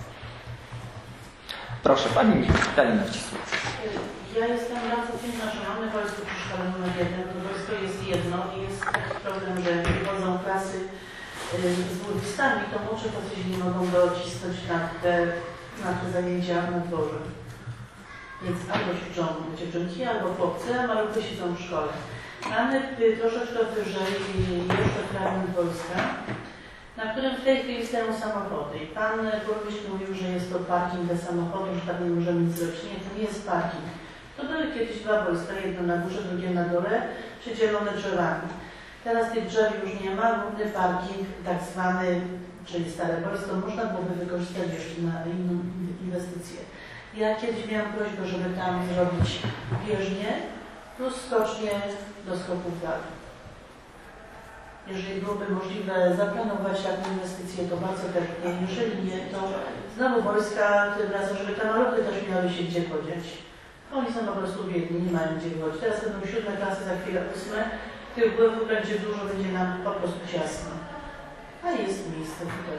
Proszę, Pani Dalina Wcisłów. Ja jestem bardzo wdzięczna, że mamy wojsko przy szkole numer jeden, bo wojsko jest jedno i jest taki problem, że wychodzą klasy z budystami, to może faceci nie mogą docisnąć na te, na te zajęcia na dworze. Więc albo ćwiczą dziewczynki, albo chłopcy, a maluchy siedzą w szkole. Mamy troszeczkę wyżej jeszcze fragment wojska, na którym w tej chwili stoją samochody. I pan burmistrz mówił, że jest to parking dla samochodów, że tak nie możemy nic zrobić. Nie, to nie jest parking. To były kiedyś dwa wojska, jedno na górze, drugie na dole, przydzielone drzewami. Teraz tych drzew już nie ma, główny parking, tak zwany, czyli stare wojsko, można byłoby wykorzystać jeszcze na inną inwestycję. Ja kiedyś miałam prośbę, żeby tam zrobić bieżnię plus skocznie do skoków dal. Jeżeli byłoby możliwe zaplanować taką inwestycję, to bardzo chętnie. Jeżeli nie, to znowu wojska, tym razem, żeby te maluchy też miały się gdzie podziać. Oni są po prostu biedni, nie mają gdzie chodzić. Teraz będą siódme klasy, za chwilę ósme. Tych wpływów będzie dużo, będzie nam po prostu ciasno. A jest miejsce tutaj.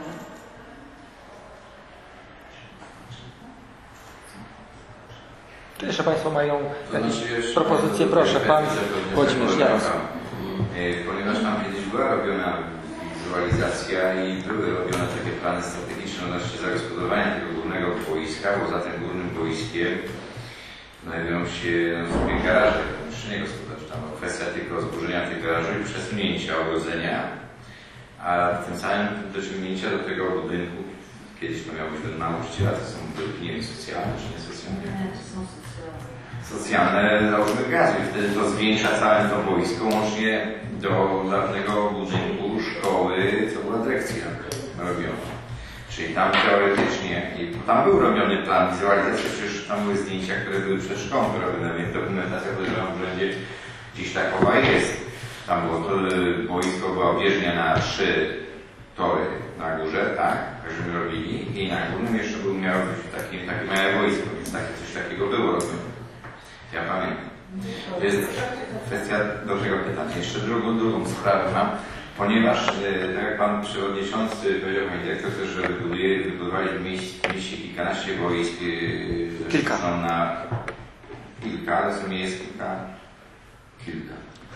Czy jeszcze Państwo mają jakieś To znaczy jeszcze propozycje? do- do- Proszę, do- Pan do- Włodzimierz Jaros. E, Ponieważ tam kiedyś była robiona wizualizacja i były robione takie plany strategiczne odnośnie zagospodarowania tego górnego boiska, bo za tym górnym boiskiem znajdują się sobie garaże, czy nie gospodarcze, tam kwestia tylko zburzenia tych garaży i przesunięcia ogrodzenia, a tym samym dociągnięcia do tego budynku, kiedyś to miał być ten nauczyciela, to są budynki, nie wiem, socjalne czy niesocjalne. Nie, to są socjalne. Socjalne założmy gazu i wtedy to zwiększa całe to boisko, łącznie do dawnego budynku szkoły, co była dyrekcja robiona. Czyli tam teoretycznie, i tam był robiony plan wizualizacji, przecież tam były zdjęcia, które były przed szkołą robione, więc dokumentacja podejrzewam, że będzie gdzieś takowa jest. Tam było to boisko, była bieżnia na trzy tory na górze, tak, także my robili i na górnym jeszcze był, miało być takie, takie małe boisko, więc takie, coś takiego było robione. Ja pamiętam. To jest kwestia dobrego pytania. Jeszcze drugą, drugą sprawę mam, ponieważ, e, tak jak Pan Przewodniczący powiedział, Pani Dyrektor, też, że wybuduje, wybudowali w mieście, w mieście kilkanaście boisk. E, Kilka. Na kilka, ale w sumie jest kilka. Kilka.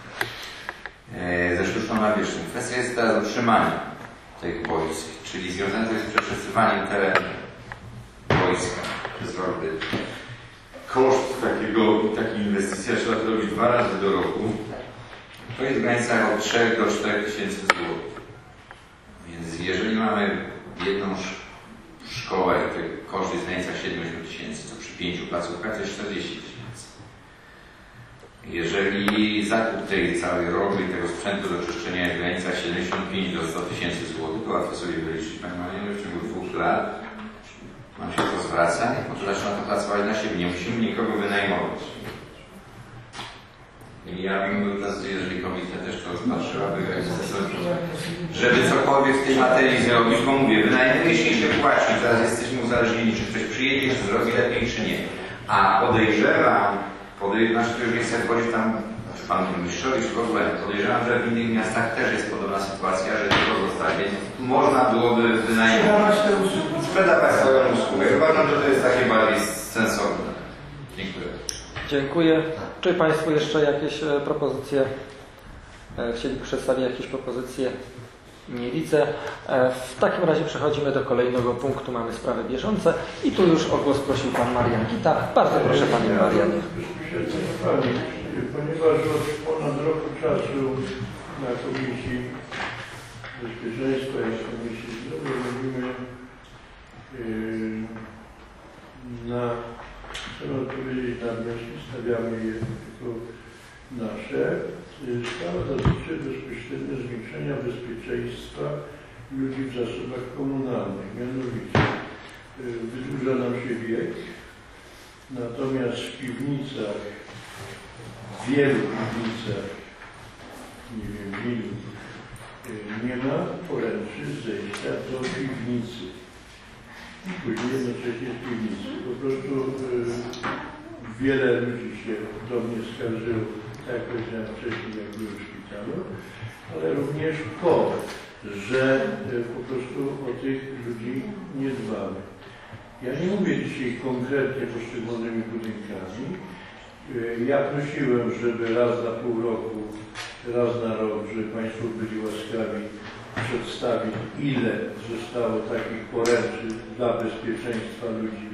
E, ze sztuczną nawierzchnią. Kwestia jest teraz utrzymania tych boisk, czyli związane to jest z przeprzesywaniem terenu wojska przez ordy. Koszt takiego, takiej inwestycji, a trzeba to robić dwa razy do roku, to jest w granicach od trzech do czterech tysięcy złotych. Więc jeżeli mamy jedną szkołę, to koszt jest w granicach siedem do ośmiu tysięcy, to przy pięciu placówkach to jest czterdzieści tysięcy. Jeżeli zakup tej całej rowy i tego sprzętu do czyszczenia jest w granicach siedemdziesiąt pięć do stu tysięcy złotych, to łatwo sobie wyliczyć, Panie Marianie, w ciągu dwóch lat nam się to zwraca, bo to zaczyna to pracować na siebie, nie musimy nikogo wynajmować. I ja bym, jeżeli kobieta też to rozpatrzyłaby, żeby cokolwiek w tej materii zrobić, bo mówię, wynajmuje się i się płaci, teraz jesteśmy uzależnieni, czy ktoś przyjedzie, czy zrobi lepiej, czy nie. A podejrzewam, podejrzewam, że to już nie chcę wchodzić tam, znaczy Pan Burmistrzowi, czy w ogóle, podejrzewam, że w innych miastach też jest podobna sytuacja, że tylko zostać, więc można byłoby wynajmować, sprzedawać swoją usługę. Uważam, że to jest takie bardziej sensowne. Dziękuję. Dziękuję. Czy Państwo jeszcze jakieś e, propozycje e, chcieli przedstawić jakieś propozycje? Nie widzę. E, w takim razie przechodzimy do kolejnego punktu. Mamy sprawy bieżące i tu już o głos prosił Pan Marian Kita. Bardzo proszę Panie Marianie. Ponieważ od ponad roku czasu na Komisji Bezpieczeństwa i Komisji Zdrowia robimy yy, na, trzeba powiedzieć, na wnioski, stawiamy je jako nasze. Sprawa dotyczy bezpośrednio zwiększenia bezpieczeństwa ludzi w zasobach komunalnych. Mianowicie yy, wydłuża nam się wiek, natomiast w piwnicach, w wielu piwnicach, nie wiem ilu, nie ma poręczy zejścia do piwnicy. I później jednocześnie z piwnicy. Po prostu y, wiele ludzi się do mnie skarżyło, tak jak powiedziałem wcześniej, jak były w szpitalu, ale również po, że y, po prostu o tych ludzi nie dbamy. Ja nie mówię dzisiaj konkretnie poszczególnymi budynkami. Ja prosiłem, żeby raz na pół roku, raz na rok, żeby Państwo byli łaskawi przedstawić, ile zostało takich poręczy dla bezpieczeństwa ludzi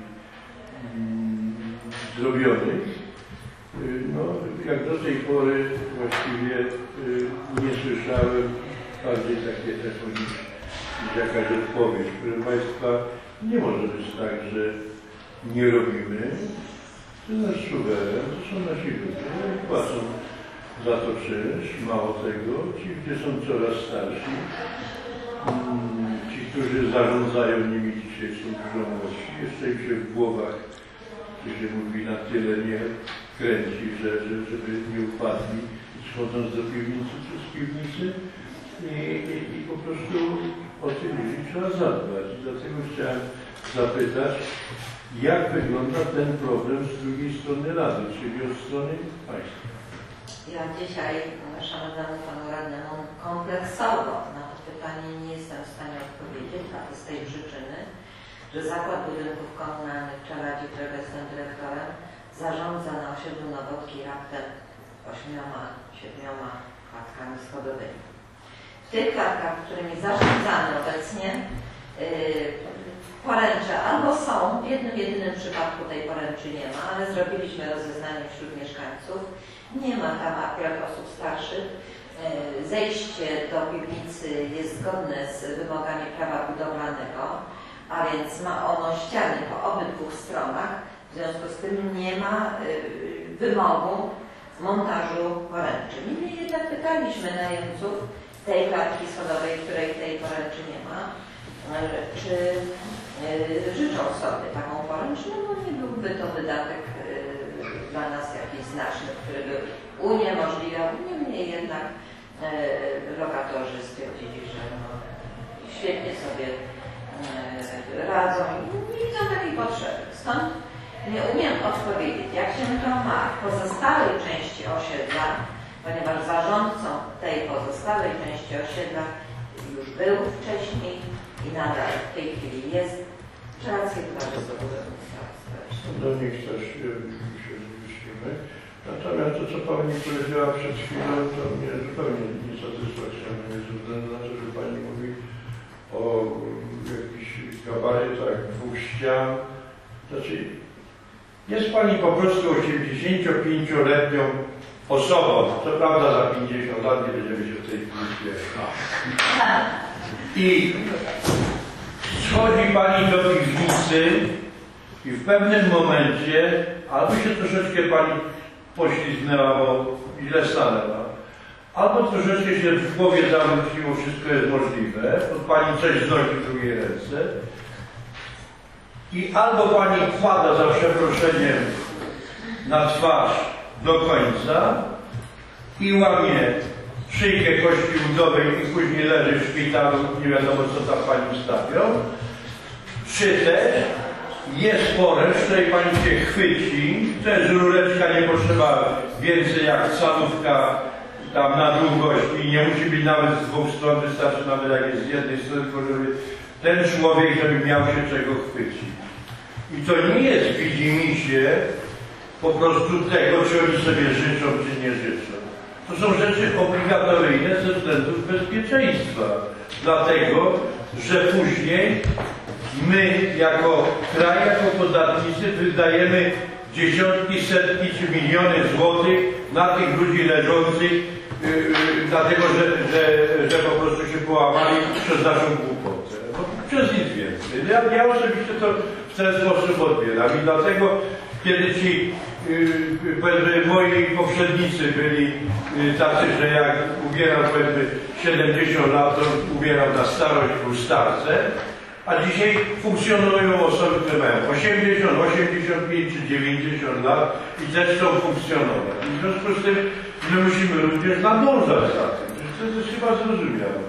mm, zrobionych. No, jak do tej pory właściwie y, nie słyszałem, bardziej takie echo niż, niż jakaś odpowiedź. Proszę Państwa, nie może być tak, że nie robimy. To jest nasz suweren, to są nasi ludzie, oni płacą za to czynsz, mało tego, ci ludzie są coraz starsi, ci, którzy zarządzają nimi dzisiaj są dużo młodsi, jeszcze im się w głowach, jak się mówi, na tyle nie kręci, że, że, żeby nie upadli, schodząc do piwnicy czy z piwnicy i, i, i po prostu o tych ludzi trzeba zadbać. I dlatego chciałem zapytać, jak wygląda ten problem z drugiej strony Rady, czyli od strony Państwa? Ja dzisiaj, szanownemu Panu Radnemu, kompleksowo na to pytanie nie jestem w stanie odpowiedzieć, a to z tej przyczyny, że Zakład Budynków Komunalnych w Czeladzie, którego jestem dyrektorem, zarządza na osiedlu Nowotki raptem ośmioma, siedmioma klatkami schodowymi. W tych klatkach, którymi zarządzamy obecnie, yy, poręcze albo są, w jednym jedynym przypadku tej poręczy nie ma, ale zrobiliśmy rozeznanie wśród mieszkańców. Nie ma tam akurat osób starszych. Zejście do piwnicy jest zgodne z wymogami prawa budowlanego, a więc ma ono ściany po obydwu stronach. W związku z tym nie ma wymogu montażu poręczy. Niemniej jednak pytaliśmy najemców tej klatki schodowej, której tej poręczy nie ma, czy życzą sobie taką poręcz, no bo nie byłby to wydatek dla nas jakiś znaczny, który by uniemożliwiał. Niemniej jednak lokatorzy stwierdzili, że no, świetnie sobie radzą i nie widzą takiej potrzeby. Stąd nie umiem odpowiedzieć, jak się to ma w pozostałej części osiedla, ponieważ zarządcą tej pozostałej części osiedla już był wcześniej i nadal w tej chwili jest. Rację do nich też się zwrócimy. Natomiast to, co Pani powiedziała przed chwilą, to mnie zupełnie nie satysfakcjonuje, ze względu na to, że Pani mówi o jakichś gabarytach dwóch ścian. Znaczy, jest Pani po prostu osiemdziesięciopięcioletnią osobą. Co prawda za pięćdziesiąt lat nie będziemy się w tej chwili śmiać. I schodzi Pani do piwnicy i w pewnym momencie albo się troszeczkę Pani poślizgnęła, bo źle stanęła, albo troszeczkę się w głowie zawróciło, wszystko jest możliwe, od Pani coś znosi w drugiej ręce i albo Pani kłada za przeproszeniem na twarz do końca i łamie szyjkę kości udowej i później leży w szpitalu, nie wiadomo co tam Pani stawią, czy też jest poręcz, w której Pani się chwyci, to jest rureczka, nie potrzeba więcej jak calówka tam na długość i nie musi być nawet z dwóch stron, wystarczy nawet jak jest z jednej strony, tylko żeby ten człowiek, żeby miał się czego chwycić. I to nie jest widzimisię po prostu tego, czy oni sobie życzą, czy nie życzą. To są rzeczy obligatoryjne ze względów bezpieczeństwa. Dlatego, że później my jako kraj, jako podatnicy wydajemy dziesiątki, setki czy miliony złotych na tych ludzi leżących, yy, dlatego, że, że, że po prostu się połamali przez naszą głupotę. No, przez nic więcej. Ja, ja osobiście to w ten sposób odbieram i dlatego, kiedy ci yy, moi poprzednicy byli yy, tacy, że jak ubieram powiedzmy siedemdziesiąt lat, to ubieram na starość plus starce, a dzisiaj funkcjonują osoby, które mają osiemdziesiąt, osiemdziesiąt pięć czy dziewięćdziesiąt lat i też chcą funkcjonować. I w związku z tym my musimy również nadążać za tym. To jest chyba zrozumiałe.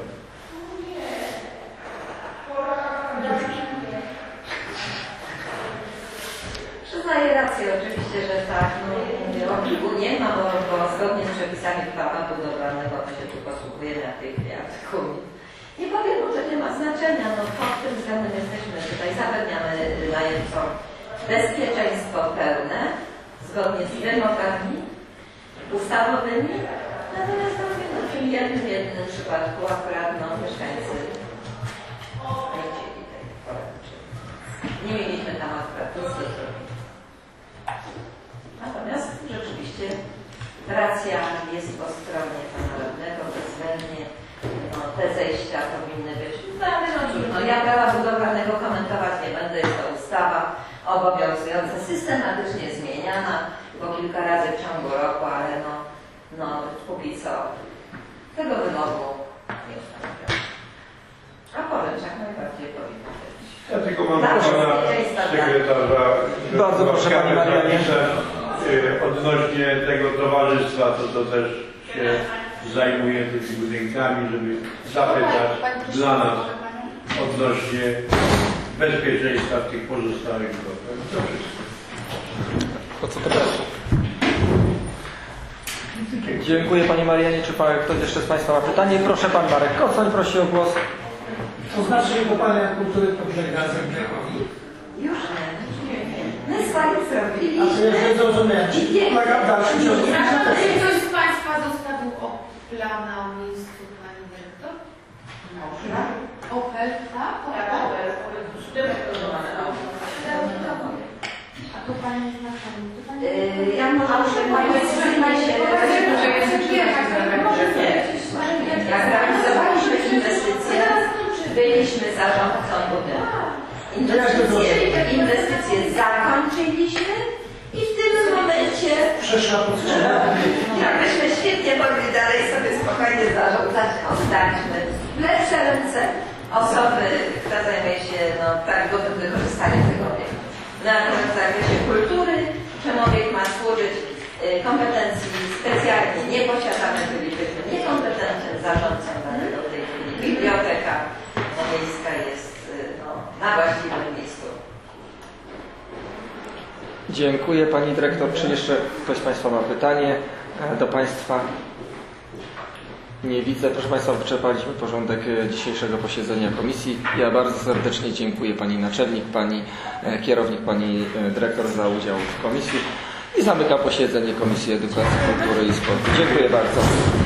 Przyznaję rację oczywiście, że tak, no, obligu nie ma, bo, bo zgodnie z przepisami prawa budowlanego my się tu posługujemy na tej chwili artykułu. Nie powiem, że nie ma znaczenia, no pod tym względem jesteśmy tutaj, zapewniamy najemcom bezpieczeństwo pełne, zgodnie z wymogami ustawowymi, natomiast no, w tym jednym, jednym przypadku akurat no, mieszkańcy nie chcieli tej poręczy. Nie mieliśmy tam akurat nic do zrobienia. Natomiast rzeczywiście racja jest po stronie pana radnego, bezwzględnie no, te zejścia powinny być. No ale no trudno, ja prawa budowlanego komentować nie będę, jest to ustawa obowiązująca, systematycznie zmieniana, po kilka razy w ciągu roku, ale no, no póki co tego wymogu nie ustanowiono. A poręcz jak najbardziej powinno być. Ja tylko mam do pana sekretarza, że bardzo proszę Pani Marianie. Odnośnie tego towarzystwa, to to też się zajmuje tymi budynkami, żeby zapytać dla nas odnośnie bezpieczeństwa w tych pozostałych blokach. To wszystko. To co teraz? Dziękuję Pani Marianie. Czy pan, ktoś jeszcze z Państwa ma pytanie? Proszę Pan Marek Kocoń, prosi o głos. To znaczy, że Pana Kultury to Brzeg razem Brzegowi. Już nie. My sali A zrobiliśmy. to jest zrozumiałem. Czy ulega w dalszym ciągu? Czy ktoś z Państwa zostawił Opla na miejscu Pani Dyrektor? Można. Opel, tak? Opel. A to Pani znaczenie? Yy, Ja może muszę powiedzieć, że jak realizowaliśmy inwestycje, byliśmy zarządcą budynku. Inwestycje, inwestycje zakończyliśmy i w tym momencie Przeszła pod jakbyśmy świetnie mogli dalej sobie spokojnie zarządzać, oddaliśmy w lepsze ręce osoby, która zajmuje się no, prawidłowym wykorzystaniem tego obiektu. Natomiast w zakresie kultury, czemu obiekt ma służyć, kompetencji specjalnie nie posiadamy, bylibyśmy niekompetentnym zarządcą, dlatego w tej chwili biblioteka miejska jest no, na właściwym miejscu. Dziękuję Pani Dyrektor. Czy jeszcze ktoś z Państwa ma pytanie do Państwa? Nie widzę. Proszę Państwa, wyczerpaliśmy porządek dzisiejszego posiedzenia komisji. Ja bardzo serdecznie dziękuję Pani Naczelnik, Pani Kierownik, Pani Dyrektor za udział w komisji i zamykam posiedzenie Komisji Edukacji, Kultury i Sportu. Dziękuję bardzo.